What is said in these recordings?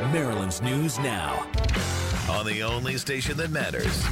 Maryland's News Now. On the only station that matters.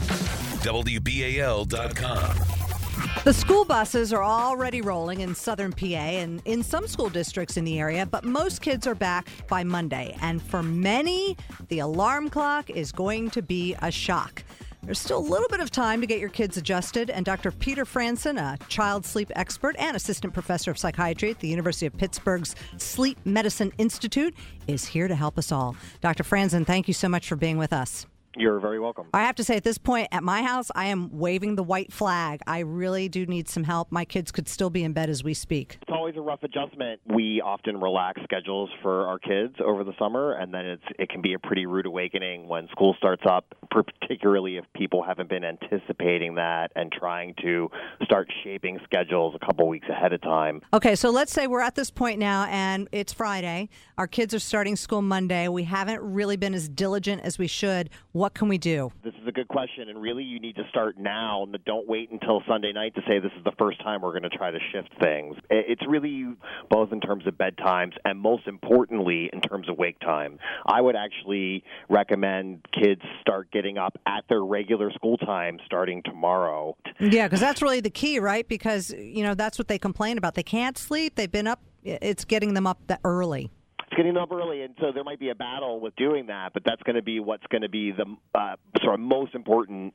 WBAL.com. The school buses are already rolling in southern PA and in some school districts in the area, but most kids are back by Monday. And for many, the alarm clock is going to be a shock. There's still a little bit of time to get your kids adjusted, and Dr. Peter Franzen, a child sleep expert and assistant professor of psychiatry at the University of Pittsburgh's Sleep Medicine Institute, is here to help us all. Dr. Franzen, thank you so much for being with us. You're very welcome. I have to say, at this point at my house, I am waving the white flag. I really do need some help. My kids could still be in bed as we speak. It's always a rough adjustment. We often relax schedules for our kids over the summer, and then it can be a pretty rude awakening when school starts up, particularly if people haven't been anticipating that and trying to start shaping schedules a couple weeks ahead of time. Okay, so let's say we're at this point now, and it's Friday. Our kids are starting school Monday. We haven't really been as diligent as we should. What can we do? This is a good question, and really you need to start now. Don't wait until Sunday night to say this is the first time we're going to try to shift things. It's really both in terms of bedtimes and most importantly in terms of wake time. I would actually recommend kids start getting up at their regular school time starting tomorrow. Yeah, because that's really the key, right? Because, that's what they complain about. They can't sleep. They've been up. It's getting them up that early. Getting up early, and so there might be a battle with doing that, but that's going to be what's going to be the sort of most important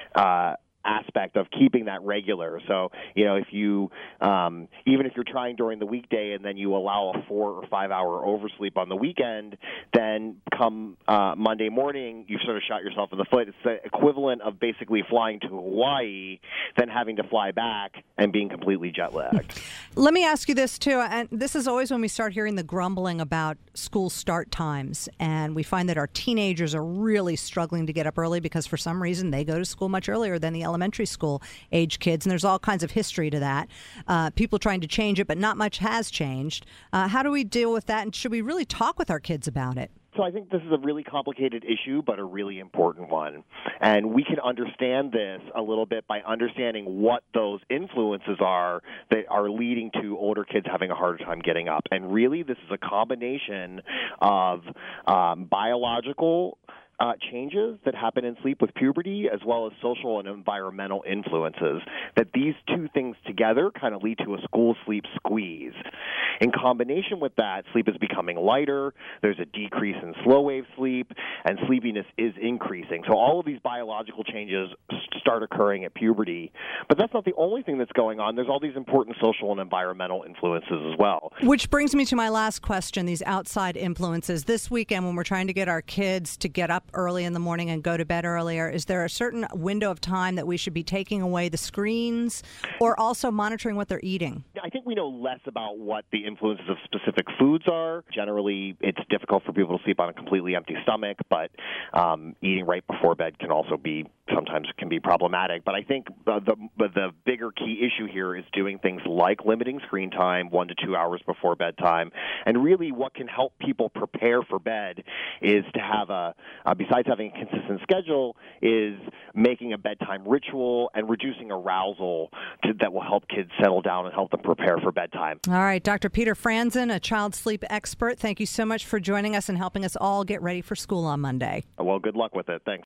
aspect of keeping that regular. So, if you, even if you're trying during the weekday and then you allow a 4 or 5 hour oversleep on the weekend, then come Monday morning, you've sort of shot yourself in the foot. It's the equivalent of basically flying to Hawaii, then having to fly back and being completely jet lagged. Let me ask you this, too, and this is always when we start hearing the grumbling about school start times, and we find that our teenagers are really struggling to get up early because for some reason they go to school much earlier than the elementary school age kids, and there's all kinds of history to that. People trying to change it, but not much has changed. How do we deal with that, and should we really talk with our kids about it? So I think this is a really complicated issue, but a really important one. And we can understand this a little bit by understanding what those influences are that are leading to older kids having a harder time getting up. And really, this is a combination of biological changes that happen in sleep with puberty, as well as social and environmental influences, that these two things together kind of lead to a school sleep squeeze. In combination with that, sleep is becoming lighter, there's a decrease in slow-wave sleep, and sleepiness is increasing. So all of these biological changes start occurring at puberty. But that's not the only thing that's going on. There's all these important social and environmental influences as well. Which brings me to my last question, these outside influences. This weekend, when we're trying to get our kids to get up early in the morning and go to bed earlier, is there a certain window of time that we should be taking away the screens or also monitoring what they're eating? I think we know less about what the influences of specific foods are. Generally, it's difficult for people to sleep on a completely empty stomach, but eating right before bed can also be sometimes can be problematic. But I think the bigger key issue here is doing things like limiting screen time 1 to 2 hours before bedtime. And really what can help people prepare for bed is to have besides having a consistent schedule, is making a bedtime ritual and reducing arousal that will help kids settle down and help them prepare for bedtime. All right, Dr. Peter Franzen, a child sleep expert, thank you so much for joining us and helping us all get ready for school on Monday. Well, good luck with it. Thanks.